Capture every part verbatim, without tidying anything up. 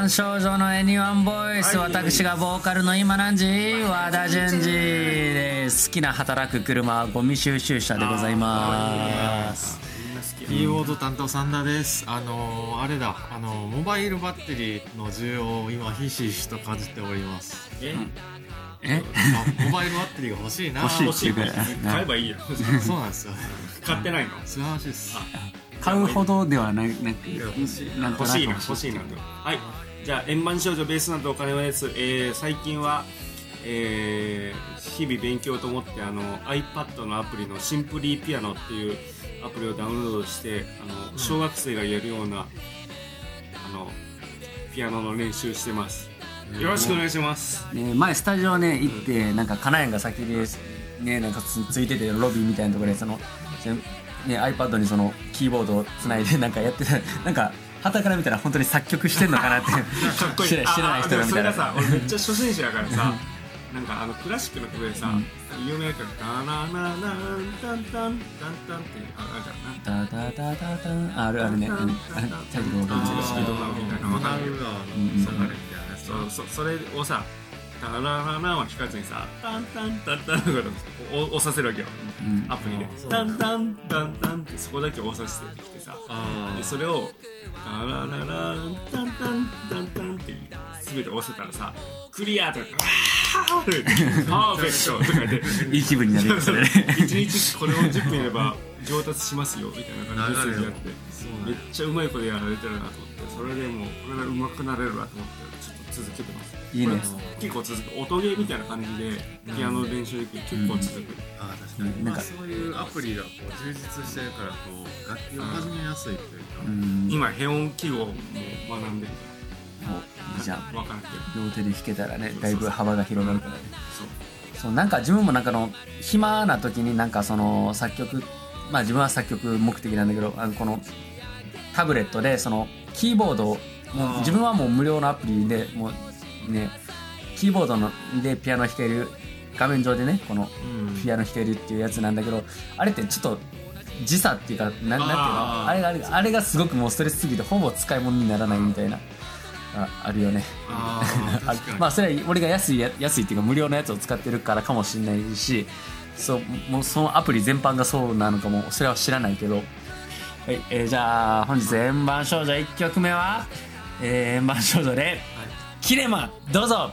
番少女のエニワンボイス、はい、私がボーカルの今何時和田淳二です。好きな働く車はゴミ収集車でございます。 キーボード担当サンダーです。あのー、あれだあのモバイルバッテリーの需要を今ひしひしと感じております。 え、えモバイルバッテリーが欲しいな。 欲しい欲しい買えばいいよ。 そうなんですよ。 買ってないの？ そういう話です。 買うほどではなく、 欲しいな欲しいな欲しいなと。はい。じゃあ円盤少女ベースなどお金はです。えー、最近は、えー、日々勉強と思ってあの iPad のアプリのシンプリーピアノっていうアプリをダウンロードしてあの小学生がやるようなあのピアノの練習してます。よろしくお願いします。 ね、前スタジオね行って、うん、なんかカナヤンが先でねなんか つ, ついててロビーみたいなところでそのね iPad にそのキーボードをつないでなんかやってたなんか旗から見たら本当に作曲してんのかなってかっこいい知らない人が見たら。 それがさ俺めっちゃ初心者だからさなんかあのクラシックの曲でさ、うん、有名な曲タナナナンタンタンタンタンってあるじゃんな。 タタタタタンあるあるね。タイトルわかるんですけど。 みたいなわかるよ。 そうそうそれをさタナナナンは聞かずにさタンタンタンタンとか押させるわけよ、うん、アプリでタンタンタンタンってそこだけ押させてきてさでそれをタナナナンタンタンタンタンって全て押せたらさクリアとかパーフェクトとかでいい気分になるよそれね。 いちにちこれをじゅっぷんやれば上達しますよみたいな感じでやってめっちゃうまいことやられてるなと思ってそれでもうこれがうまくなれるわと思ってちょっと続けてます。 いいね。 結構続く音ゲーみたいな感じでピアノ練習できる結構続く、うん、 あ確かになんかそういうアプリがこう充実してるからこう楽器を始めやすいというか、うん、 今ヘ音記号も学んでるもういいじゃん。 分からんけど両手で弾けたらねだいぶ幅が広がるからね。そうそうなんか自分もなんかの暇な時になんかその作曲まあ自分は作曲目的なんだけどあのこのタブレットでそのキーボードをもう自分はもう無料のアプリでもうねキーボードのでピアノ弾ける画面上でねこのピアノ弾けるっていうやつなんだけどあれってちょっと時差っていうかなんなんていうのあれがあれあれがすごくもうストレスすぎてほぼ使い物にならないみたいなあ, あるよね。ああまあそれは俺が安い安いっていうか無料のやつを使ってるからかもしれないしそうもうそのアプリ全般がそうなのかもそれは知らないけど、はいえー、じゃあ本日円盤少女いっきょくめは、えー、円盤少女で、はい、キネマどうぞ。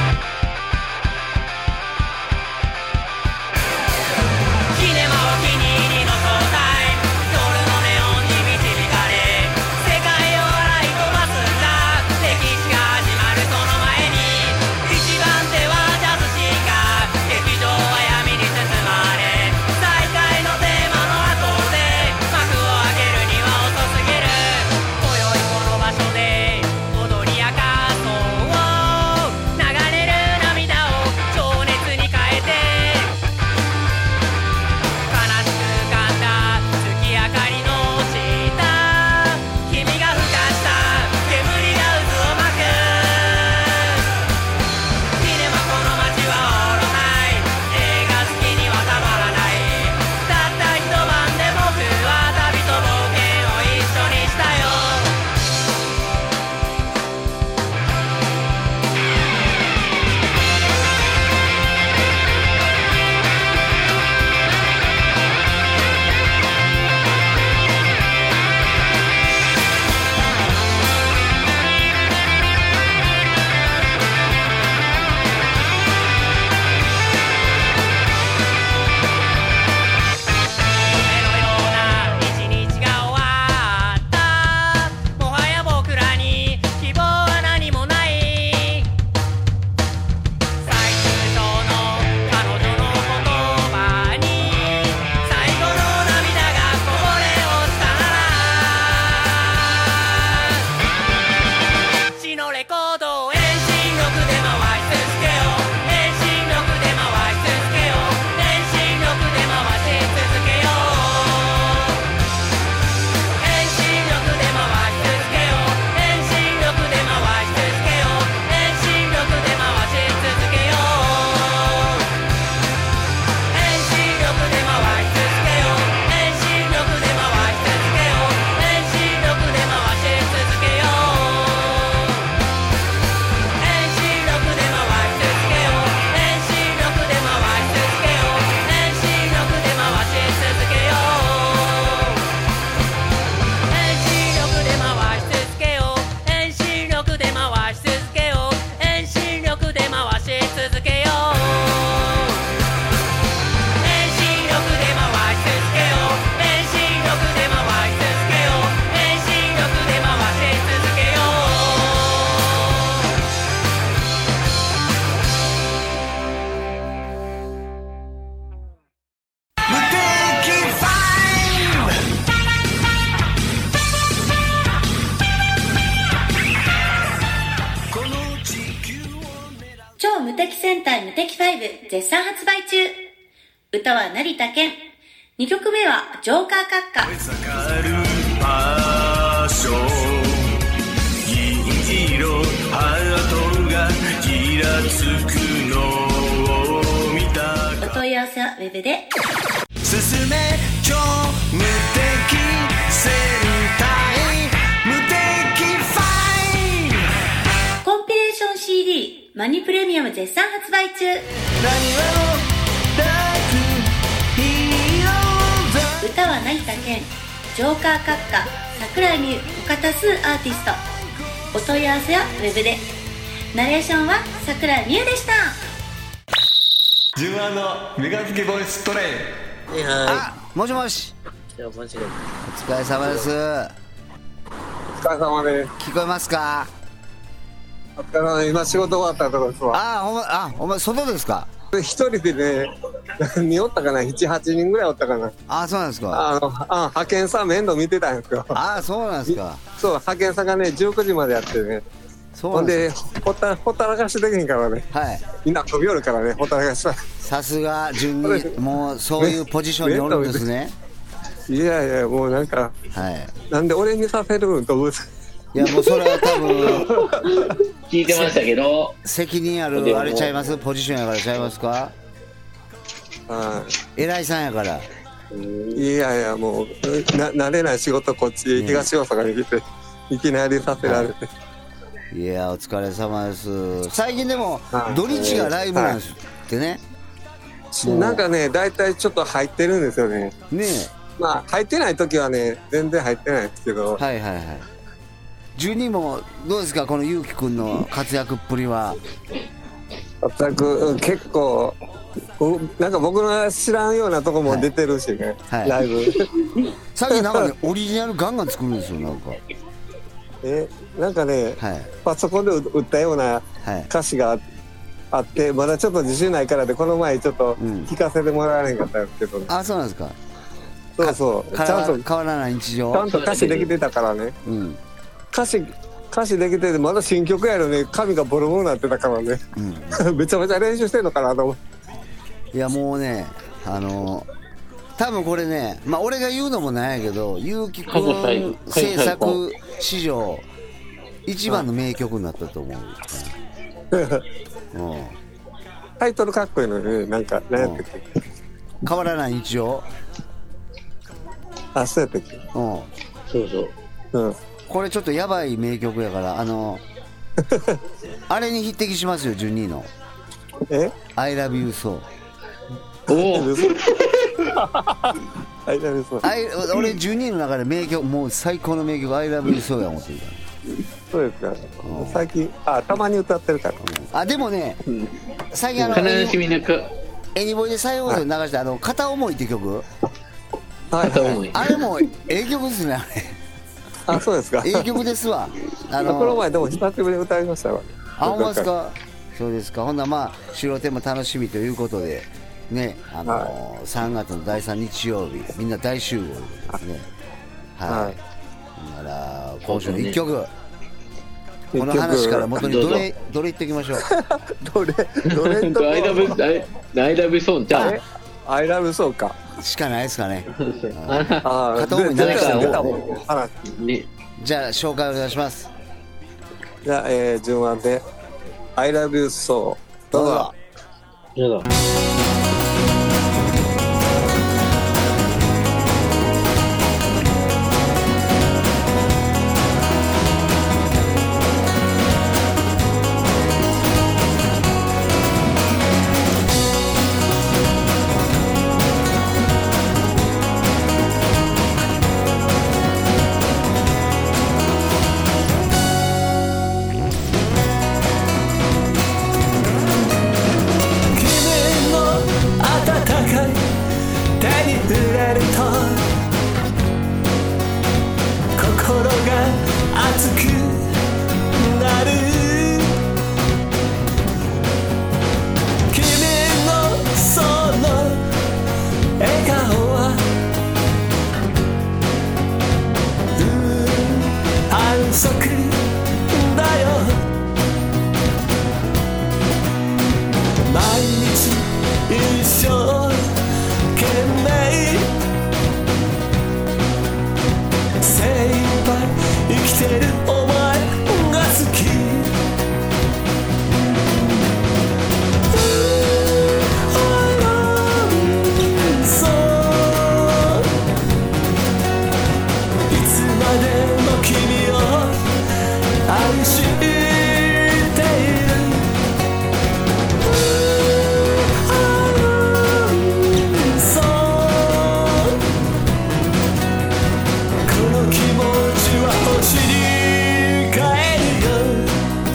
キネマお気に入りの総体夜のネオンに導かれ世界を洗い飛ばすんだ歴史が始まるその前に一番手はジャズシーカー劇場は闇に包まれ再会のテーマの後で幕を開けるには遅すぎる今宵この場所で踊り明かそう流れる涙を情熱に変えて悲し超無敵戦隊無敵ファイブ絶賛発売中。歌は成田健。にきょくめはジョーカー閣下。 盛るパッション銀色ハートがギラつくのを見た。 お問い合わせはウェブで。 進め超無敵戦隊無敵ファイブ。 コンピレーション シーディー マニプレミアム絶賛発売中。 何をダークヒーローズ。 歌は成田健。ジョーカー閣下桜井美優他多数アーティスト。お問い合わせはウェブで。ナレーションは桜井美優でした。 自分のメガ付けボイストレイン。 あ、もしもし。お疲れ様です。 お疲れ様です。 聞こえますか？ お疲れ様です。今仕事終わったところですわ。 ああ、ほんま、あ、お前外ですか？ 一人でね、何人おったかな、なな、はちにんぐらいおったかな。 ああ、そうなんですか。 あの、あ派遣さん面倒見てたんですよ。 ああ、そうなんですか。 そう、派遣さんがね、じゅうくじまでやってね。 そうほんで、 なんですほったほったらかしできんからね。 はい。 みんな飛び寄るからね、ほったらかしは。 さすが順にもうそういうポジションにおるんですね。 いやいや、もうなんか、 はい。 なんで俺にさせるんと思う。 いやもうそれは多分聞いてましたけど、 責任あるあれちゃいます？ポジションやからちゃいますか？ は偉いさんやから。 い。いやいや、もう、な慣れない仕事こっち、東大阪に来て、いきなりさせられて。 いやお疲れ様です。最近でも土日がライブなんですってね。 なんかね、大体ちょっと入ってるんですよね。 ねえ。 まあ、入ってない時はね、全然入ってないですけど。 はいはいはい。じゅうにもどうですか、このゆうきくんの活躍っぷりは。 活躍、結構、なんか僕の知らんようなとこも出てるしね、はいはい、ライブ。 最近なんかね、オリジナルガンガン作るんですよ、なんか。 え、なんかね、 はい、 パソコンで打ったような歌詞があって、まだちょっと自信ないからで、この前ちょっと聞かせてもらわれへんかったんですけど、ね、 うん、あ、そうなんですか。 そうそう、ちゃんと変わらない日常。 ちゃんと歌詞できてたからね。うん、歌詞歌詞できてて、まだ新曲やのに髪がボロボロになってたからね、うん、めちゃめちゃ練習してんのかなと思って。 いやもうね、あの多分これね、まあ俺が言うのもなんやけど、ゆうきくん制作史上一番の名曲になったと思う、うん、 タイトルかっこいいのにね、なんか何やったっけ、 変わらない日常。 あ、そうやったっけ。うん、 そうそう、 うん、これちょっとやばい名曲やから、あのあれに匹敵しますよ、じゅうにのえ I love you so。 おI love you so。 俺じゅうにの中で名曲、もう最高の名曲 I love you so や思ってるから。 そうですか、うん、最近あたまに歌ってるから、 うん、あでもね、うん、最近あの悲しみなくエニボイで再放送で流した、はい、あの片思いって曲、 片思い、 あれもええ曲ですね、あれ。 あ、そうですか。 ええ曲ですわ。 あのこの前でも久しぶりに歌いましたわ。 あ、ほんまですか。そうですか。ほんならまあ収録展も楽しみということでね、あのーはい、さんがつのだいさん日曜日みんな大集合ということですね。はい。はい、ほんなら今週のいっきょく、この話から元にどれどれ言っておきましょう。 どれどれと I love I love ソンじゃあ I love ソンかしかないですかね。 ああ、 片思い流したらね。 じゃあ紹介お願いします。 じゃあ、えー、順番で I love you so どうぞ。 どうぞ。 君の日一生懸命精一杯生きてるお前が好き愛しているそうこの気持ちは星に変えるよ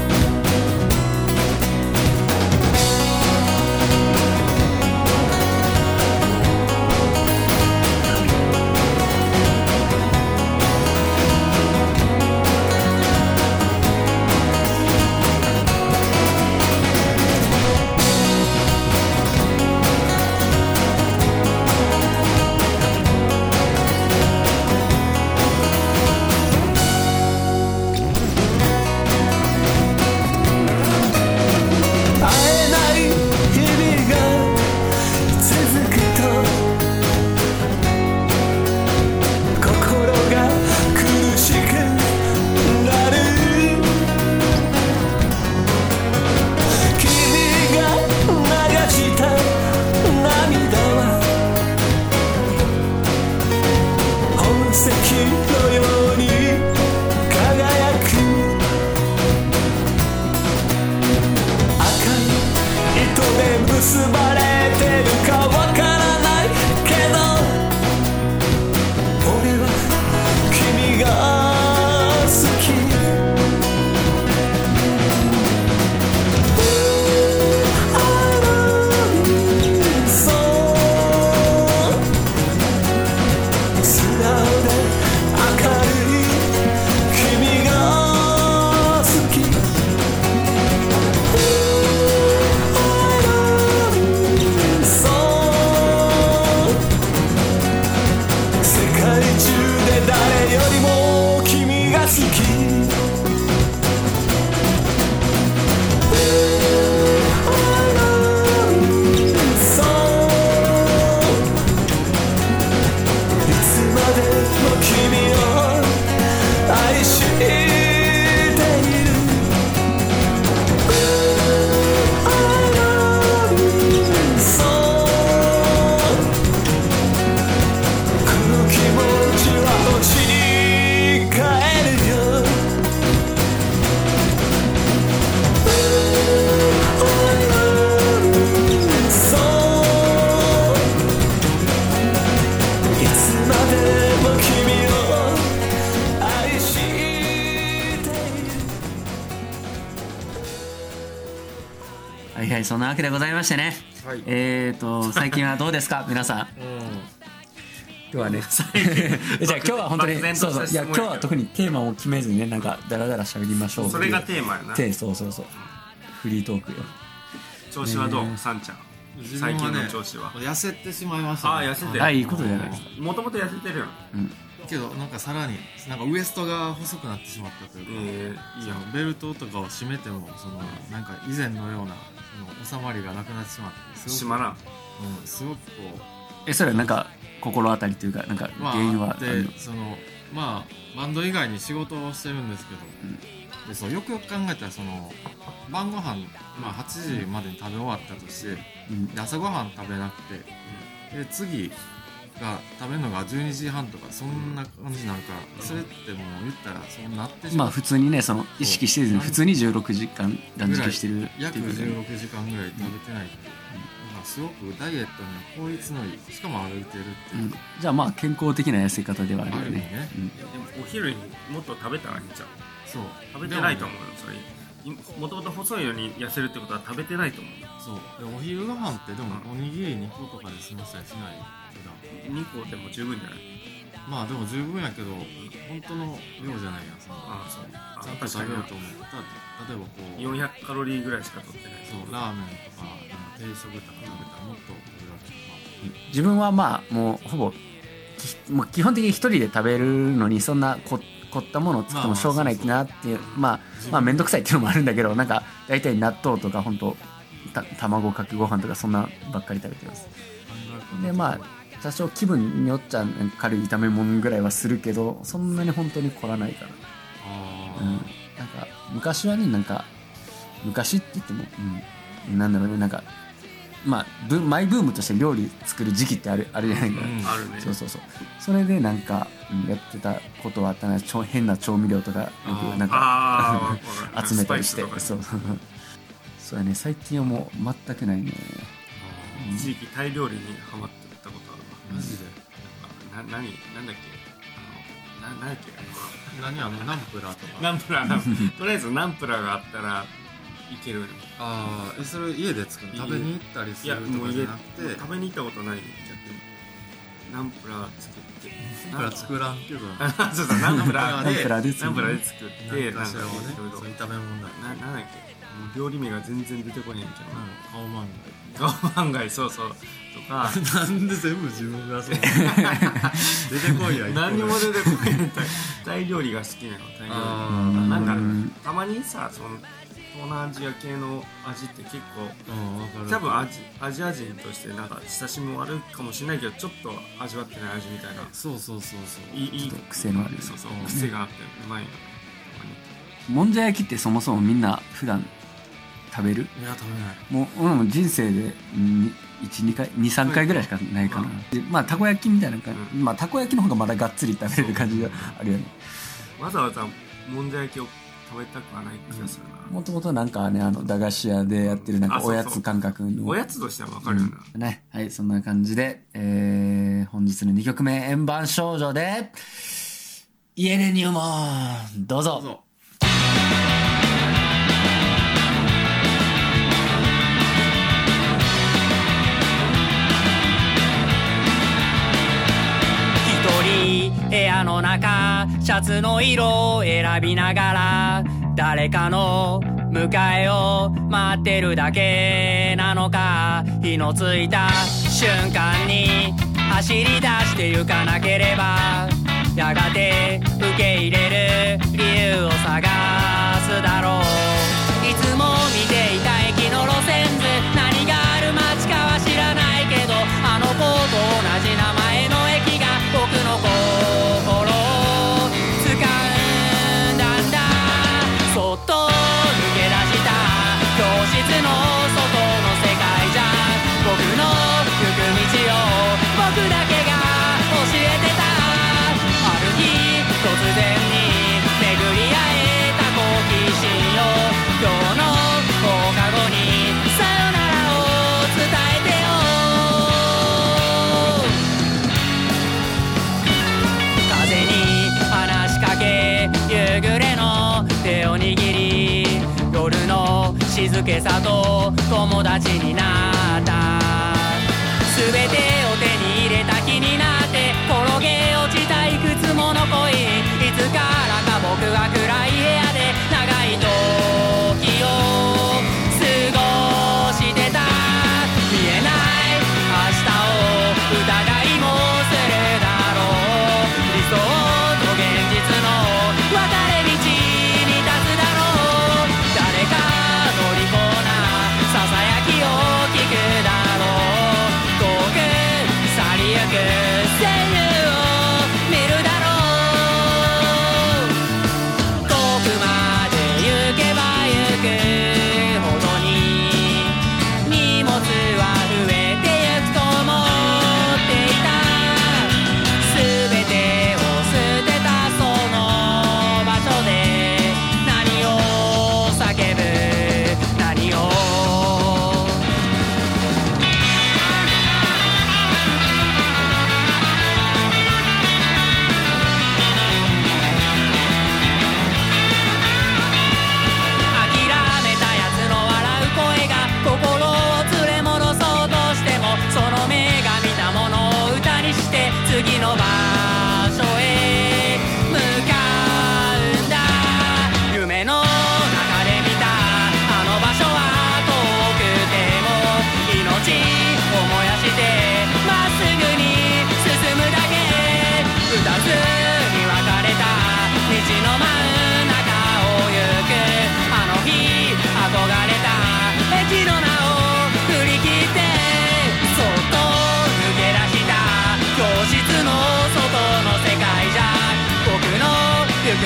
結ばれてるかわからないけど俺は君が好きそう素直で明るい君が好き誰よりも君が好きそういつまでも君を愛しているそうこの気持ちは星に変えるよそういつまでも君を愛しているはいはい、そんなわけでございましてね、 はい、 えーと最近はどうですか皆さん。今日はねじゃあ今日は本当にそうそう、いや今日は特にテーマを決めずにね、なんかダラダラ喋りましょう。 それがテーマやな。 そうそうそう、フリートークよ。 調子はどう、さんちゃん最近の調子は？ 痩せてしまいましたね。 ああ、痩せてる。 あ、いいことじゃないですか。 もともと痩せてるよ。 けどなんかさらになんかウエストが細くなってしまったというか、えー、いいやベルトとかを締めてもそのなんか以前のようなその収まりがなくなってしまって、 締まらん、 うん、すごくこうえそれはなんか心当たりというかなんか原因は、 まあ、でそのまあバンド以外に仕事をしてるんですけど、うん、でそうよくよく考えたらその晩ご飯、まあ、はちじまでに食べ終わったとして、うん、で朝ごはん食べなくて、うん、で次が食べるのがじゅうにじはんとかそんな感じになるから、うん、それってもう言ったらそうなってしまう。 まあ普通にねその意識してずに普通にじゅうろくじかん断食してるっていう約じゅうろくじかんぐらい食べてないっていう、うん、すごくダイエットには効率のいい、しかも歩いてるっていう、うん、 じゃあまあ健康的な痩せ方ではあるよね。 ね、うん、でもお昼にもっと食べたらいいんじゃん。そう食べてないと思うよ。それもともと細いのに痩せるってことは食べてないと思う。 そうでお昼ご飯ってでもおにぎりにことかで済ませたりしないけど、 にこでも十分じゃない？ まあでも十分やけど本当の量じゃないやん。そのああそうちゃんと食べようと思ったら例えばこうよんひゃくカロリーぐらいしか取ってない。 そうラーメンとか定食とか食べたらもっと取れるわけ、まあ、自分はまあもうほぼもう基本的に一人で食べるのにそんなこ凝ったものを作ってもしょうがないなっていう、まあまあ面倒くさいっていうのもあるんだけど、なんか大体納豆とか本当た卵かけご飯とかそんなばっかり食べてます。でまあ多少気分によっちゃ軽い炒め物ぐらいはするけど、そんなに本当に凝らないから。あ、うん、なんか昔はね、なんか昔って言っても、うん、なんだろうね、なんかまあブマイブームとして料理作る時期ってあるあるじゃないか、うん、 あるね。 そうそうそう。それでなんか、うん、やってたことはあったな。ちょ変な調味料とかよくなんか集めたりして、そうそうやね。最近はもう全くないね。 一時期タイ料理にハマってたことあるわ。マジで。なんかな何なんだっけ。あのななんだっけ。 何あのナンプラーとか。 ナンプラー。とりあえずナンプラーがあったらいける。 ああ、えそれ家で作る。食べに行ったりするとかじゃなくて。 食べに行ったことない。ナンプラー作って。 ナンプラー作らんけど。 そうそう、ナンプラーでナンプラーでナンプラーで作って、 なんかいろいろ炒め物だ。 ななんだっけ。料理名が全然出てこないんじゃない。 カオマンガイ。カオマンガイ、そうそう。とか。 なんで全部自分がそう。出てこいや。 何にも出てこない。タイ料理が好きなの。タイ料理。なんかたまにさ、その東南アジア系の味って結構、多分アジアジア人としてなんか親しみもあるかもしれないけど、ちょっと味わってない味みたいな。 そうそうそうそう。 いい癖のある。 そうそう、癖があってうまいの。 もんじゃ焼きってそもそもみんな普段食べる？ いや食べない。 もう俺も人生でいち、にかい、に、さんかいぐらいしかないかな。でまあたこ焼きみたいな感じ、うん、まあたこ焼きの方がまだがっつり食べれる感じがあるよね。 わざわざもんじゃ焼きを食べたくはない気がするな。 もともとなんかね、あの駄菓子屋でやってるなんかおやつ感覚の、 そうそうおやつとしてはわかるよな、 うん、ね。はい、そんな感じで、えー、本日のにきょくめ円盤少女で家で入門どうぞ。どうぞ。 部屋の中シャツの色を選びながら誰かの迎えを待ってるだけなのか、火のついた瞬間に走り出して行かなければやがて受け入れる理由を探すだろう。いつも見ていた駅の路線図、何がある街かは知らないけど、あの子と同じ名前の駅が僕の心を掴んだんだ。そっと抜け出した教室の外の世界じゃ、僕の行く道を僕だけが教えてた。ある日突然に巡り合えた好奇心よ、今日の放課後にさよならを伝えてよ。風に話しかけ夕暮れの手を握り、夜の静けさと友達になった。全てを手に入れた気になって転げ落ちたいくつもの恋、いつからか僕は暗い部屋で長い時を過ごしてた。見えない明日を疑いもするだろう。理想と現実の分かれ道に立つだろう。誰か乗りこなささやきを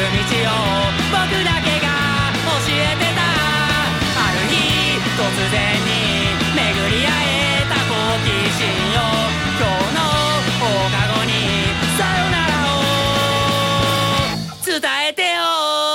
道を僕だけが教えてた。ある日突然に巡り会えた好奇心よ、今日の放課後にさよならを伝えてよ。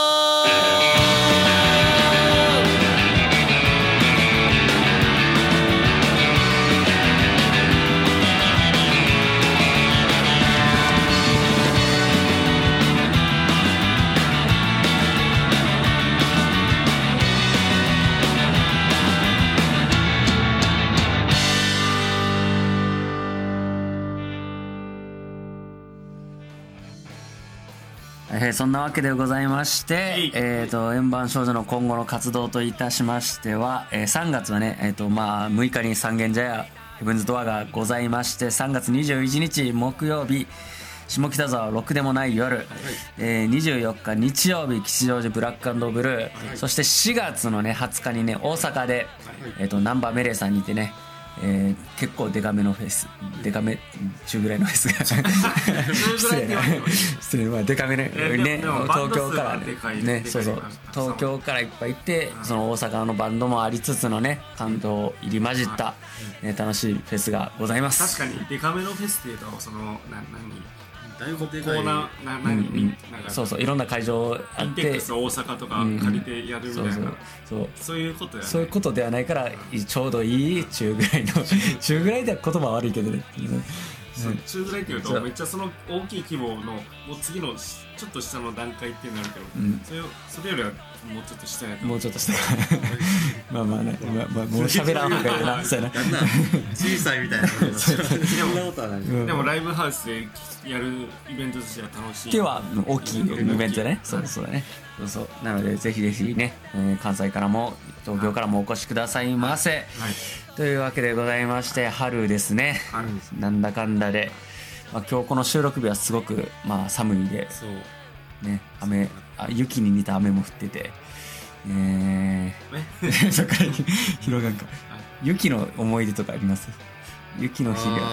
えーそんなわけでございまして、えー、と円盤少女の今後の活動といたしましては、えー、さんがつはね、えーとまあ、むいかに三軒茶屋ヘブンズドアがございまして、さんがつにじゅういちにち木曜日下北沢ろくでもない夜、はい、えー、にじゅうよっか日曜日吉祥寺ブラック&ブルー、はい、そしてしがつのねはつかにね大阪で、はい、えー、とナンバーメレーさんにてね、えー、結構デカめのフェス、デカめ中ぐらいのフェスが失礼な失礼、まあデカめね、ね、東京からね、ね、そうそう、東京からいっぱい行って、その大阪のバンドもありつつのね関東入り混じった、ね、楽しいフェスがございます。 確かにデカめのフェスっていうと、そのな何だいぶでかいな、な、な、 うんうん、そうそう、いろんな会場あって、 インテックス大阪とか借りてやるみたいな、うん、そうそうそう、 そういうことやね。 そういうことではないから、ちょうどいい中ぐらいの中ぐらいでは言葉悪いけどね、 そう、中ぐらいっていうとめっちゃその大きい規模のもう次のちょっと下の段階ってなるけど、うん、それそれよりはもうちょっと下やともうちょっと下まあまあね、まあ、まあもう喋らんほうがいいな、そうやな、 小さいみたいなでもライブハウスでやるイベントとしては楽しい。 では大きいイベントね、そうそうだね、そうそう、なのでぜひぜひね、えー、関西からも東京からもお越しくださいませ、はいはい、というわけでございまして、春ですね、はい、なんだかんだで、まあ、今日この収録日はすごく、まあ、寒いで、そうね、雨、あ、雪に似た雨も降ってて、えー、そっから広がるか。雪の思い出とかあります？雪の日が。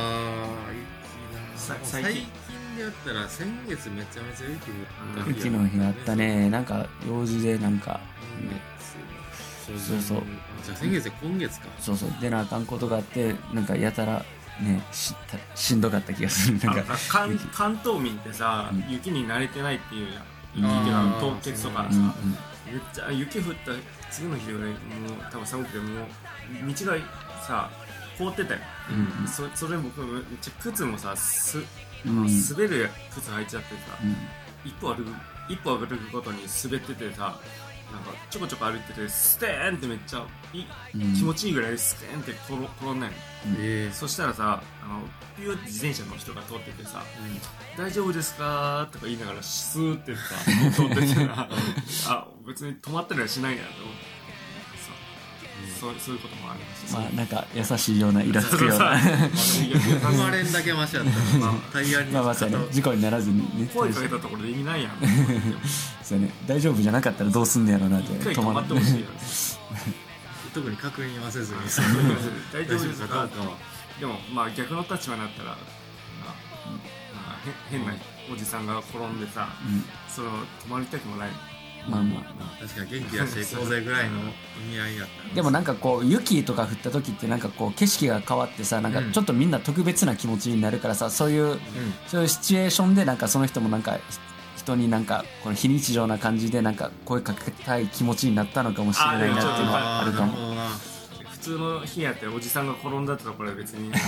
最近でやったら先月めちゃめちゃ雪降った。 雪の日あったね。なんか用事でなんか、ね、そうそう。 じゃあ先月で今月か。 そうそう。出なあかんことがあって、なんかやたらね、し, しんどかった気がする。なんか関関東民ってさ、うん、雪に慣れてないっていうじゃん。雪っての凍結とかさ、うんうん、めっちゃ雪降った次の日ぐらいもう多分寒くてもう道がさ凍ってたよ、うん、そ, それ僕めっちゃ靴もさす、うん、滑る靴履いちゃってさ、うん、一歩歩く一歩歩くごとに滑っててさ、なんかちょこちょこ歩いててステーンってめっちゃい、うん、気持ちいいぐらいステーンって転んないの、うん、そしたらさ、あのピューって自転車の人が通っててさ、うん、大丈夫ですかとか言いながらスーってさ通っててさあ、別に止まったりはしないんやと思ってさ、うん、そう、そういうこともありました。 まあなんか優しいようなイラつくような踏まれんだけマシやったら、まあ、タイヤにまあまあそうね、事故にならずにね、 声かけたところで意味ないやんそうね、大丈夫じゃなかったらどうすんねやろなって止まってほしいよ特に確認はせずに大丈夫ですか。でもまあ逆の立場になったら、まあまあ、変なおじさんが転んでさ、うん、それを止まりたくもない。 まあまあ、 まあ、確かに元気出していこうぜぐらいの意味合いやった、ね、 でもなんかこう雪とか降った時ってなんかこう景色が変わってさ、なんかちょっとみんな特別な気持ちになるからさ、そういう、うん、そういうシチュエーションでなんかその人もなんか人になんかこの非日常な感じでなんか声かけたい気持ちになったのかもしれないなっていうのはあるかも。 普通の日やっておじさんが転んだってところは別にちょっ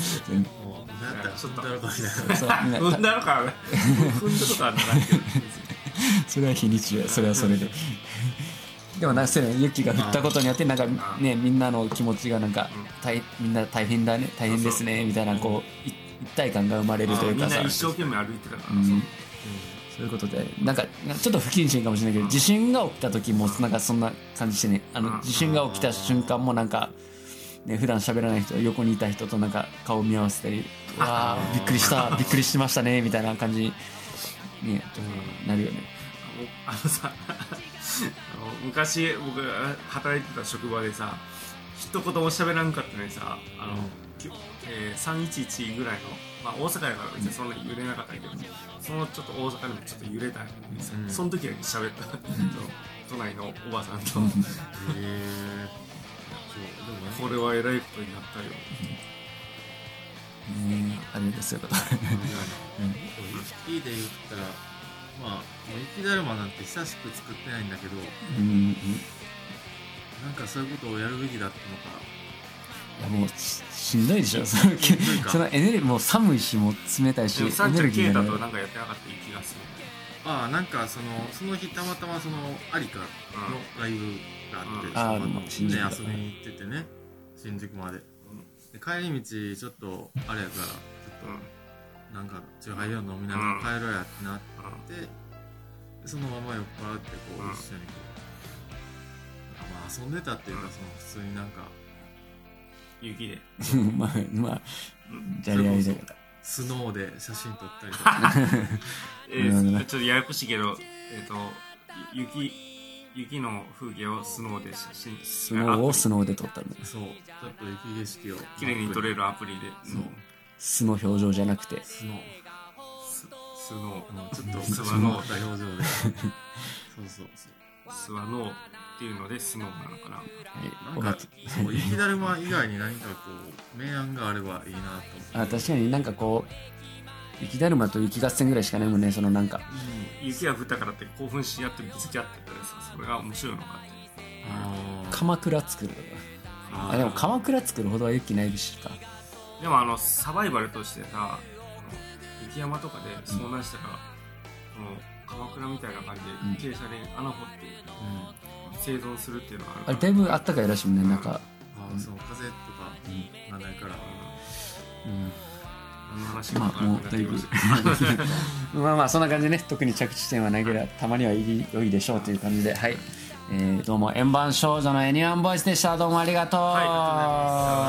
と踏んだのか踏んだとかあるんだけどそれは非日常、それはそれででもなんか雪が降ったことによってなんかね、みんなの気持ちがなんか大みんな大変だね、大変ですねみたいなこう一体感が生まれるというかさ、 みんな一生懸命歩いてたから、うん、 そういうことでなんかちょっと不謹慎かもしれないけど、地震が起きた時もなんかそんな感じしてね、あの地震が起きた瞬間もなんかね、普段喋らない人、横にいた人となんか顔見合わせたり、わーびっくりしたびっくりしましたねみたいな感じになるよね。 あのさあの昔僕が働いてた職場でさ、 一言も喋らんかったのにさあの、えー、さんいちいちぐらいの、まあ、大阪やから別にそんな揺れなかったけど、うん、そのちょっと大阪でもちょっと揺れたんやけどさ、うん、その時だけ喋った、うん、隣のおばさんとへえこれはえらいことになったようんあれですよこと雪で言ったらまあもう雪だるまなんて久しく作ってないんだけど、 うん、 なんかそういうことをやるべきだったのかいやもう し, しんどいでしょそのそのエネルギーもう寒いしもう冷たいしエネルギーがだとなんかやってなかった気がするああなんかそのその日たまたまその有香のライブがあって、うん、あ新宿遊びに行っててね新宿まで、うん、で帰り道ちょっとあれやからちょっと、うん、なんかチューハイを飲みながら帰ろうやってなって、うん、そのまま酔っ払ってこう、うん、一緒にこうまあ遊んでたっていうかその普通になんか雪でまあまあじゃれ合いだからスノーで写真撮ったりとかえー、ちょっとややこしいけど、えー、と雪雪の風景をスノーで写真スノーをスノーで撮ったんだそうちょっと雪景色を綺麗に撮れるアプリでそう素の表情じゃなくてスノーススノーちょっとスワノーた表情でそうそうそうスワノーっていうのでスノーなのかな、 なんかそう雪だるま以外に何かこう明暗があればいいなと思ってあ確かになんかこう雪だるまと雪合戦ぐらいしかないもんねそのなんか、 うん、雪が降ったからって興奮し合ってぶつけ合ってたらさそれが面白いのかってあ鎌倉作るとかあでも鎌倉作るほどは雪ないしかでもあのサバイバルとしてさ雪山とかで遭難したら、うん、この鎌倉みたいな感じで傾斜で穴掘って、うん、生存するっていうのがあるからあれだいぶあったかいらしいもんね、うん、なんか、 あそう風とかがないから、 うんうんまあもうだいぶまあまあそんな感じでね特に着地点はないけどたまにはいい良いでしょうという感じではい、えー、どうも円盤少女のエニワンボイスでしたどうもありがとう、はい、ありがとうございます。